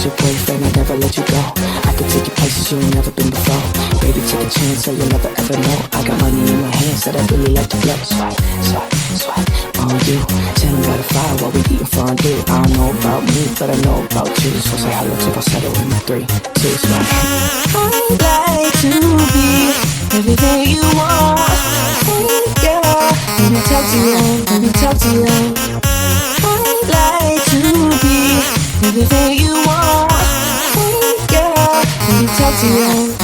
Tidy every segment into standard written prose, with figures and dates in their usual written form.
was your boyfriend, I'd never let you go. I could take you places you ain't never been before. Baby, take a chance, so you'll never ever know. I got money in my hands that I really like to blow. Swipe, swipe, swipe on you. Tell them by the fire while we eating fondue. I don't know about me, but I know about you. So say hello to falsetto in 3, 2, swipe. I'd like to be everything you want. Hey girl, let me talk to you, let me talk to you. I'd like to be everything you want. Hey girl, let me talk to you.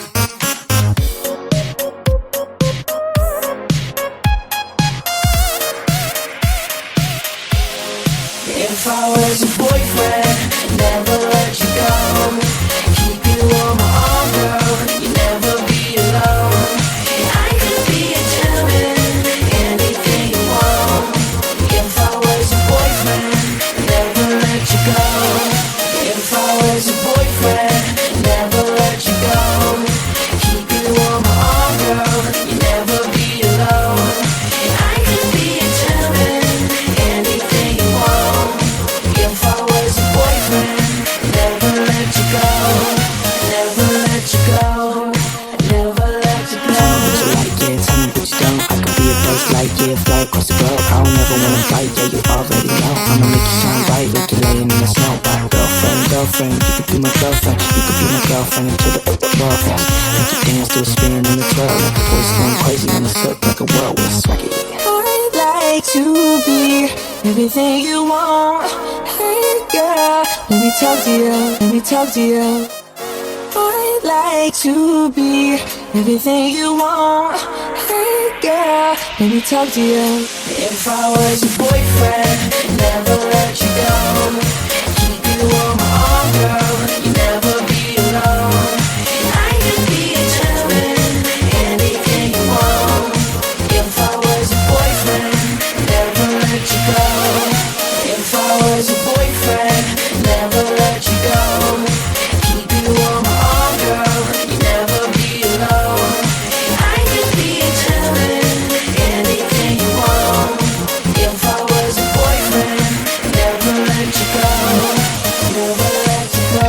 If I was your boyfriend, never let you go. Keep you on my arm, girl, you never be alone. I could be a gentleman, anything you want. If I was your boyfriend, never let you go. If I was your boyfriend, never let you go. Keep you on my arm, girl, you never be alone. I could be a gentleman, anything you want. If I was your boyfriend, never let you go, never let you go, never let you go. Tell me what you like, yeah, tell me what you don't. I could be a first light, yeah, fly across the globe. I don't ever wanna fight, yeah, you already know. I'ma make you shine bright, like you're laying in the snow. Girlfriend, girlfriend, you could be my girlfriend. You could be my girlfriend until the world ends. Make you dance to a spin in the twirl. Like the boys going crazy on the surf like a whirlwind. Swag it. I'd like to be everything you want. Hey girl, let me talk to you, let me talk to you. I'd like to be everything you want. Hey girl, let me talk to you. If I was your boyfriend, never let you go. Keep you on my arm, girl, you never be alone. I could be a gentleman, anything you want. If I was your boyfriend, never let you go. If I was your boyfriend, never let you go. Keep you on my arm, girl, you never be alone. I could be a gentleman, anything you want. If I was your boyfriend, never let you go, never let you go.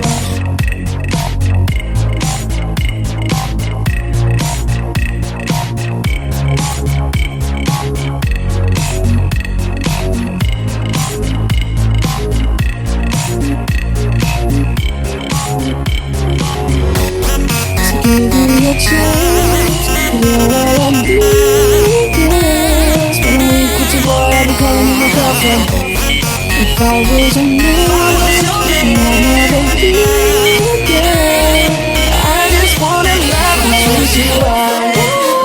Give me a chance, you're all I need, yes. When I'm with you, boy, I'll be calling you my girlfriend. If I was a man, I'd never leave, yeah. I just wanna love and treat you right,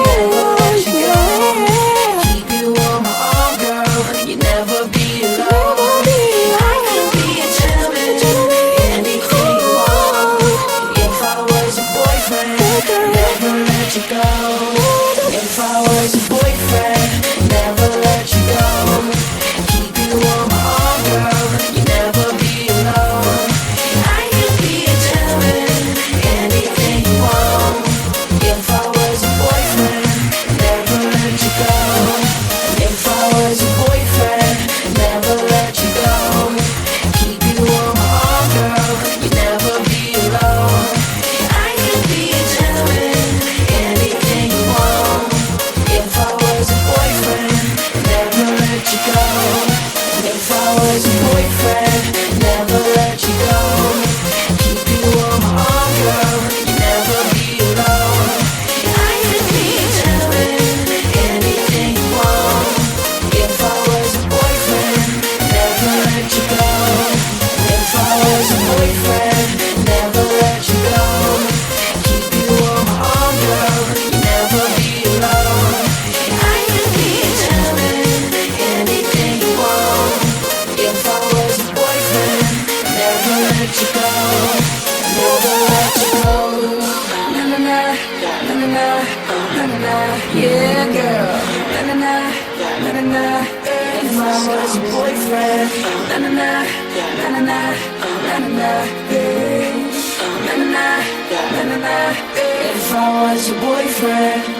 yeah. Keep you on my arm, girl, you never be alone. I could be a gentleman, anything you want. If I was your boyfriend, never let you go. If I was your boyfriend, never let you go. Keep you on my arm, girl, you never be alone. I could be a gentleman, anything you want. If I was your boyfriend, never let you go. If I was your boyfriend, never let you go. Keep you on my arm, girl, you never be alone. I could be a gentleman, anything you want. If I was your boyfriend, never let you go. If I was your boyfriend, never let you go. Keep you on my arm, girl, you never be alone. I could be a gentleman, anything you want. If I was your boyfriend, never let you go. If I was your boyfriend, never let you go. Keep you on my arm, girl, you never be alone. I could be a gentleman, anything you want. If I was your boyfriend, never let you go, never let you go. Na na na, na na na, na na na, yeah girl. Na na na, na na na. If I was your boyfriend, na na na, na na na, na na na, yeah. Na na na, na na na. If I was your boyfriend.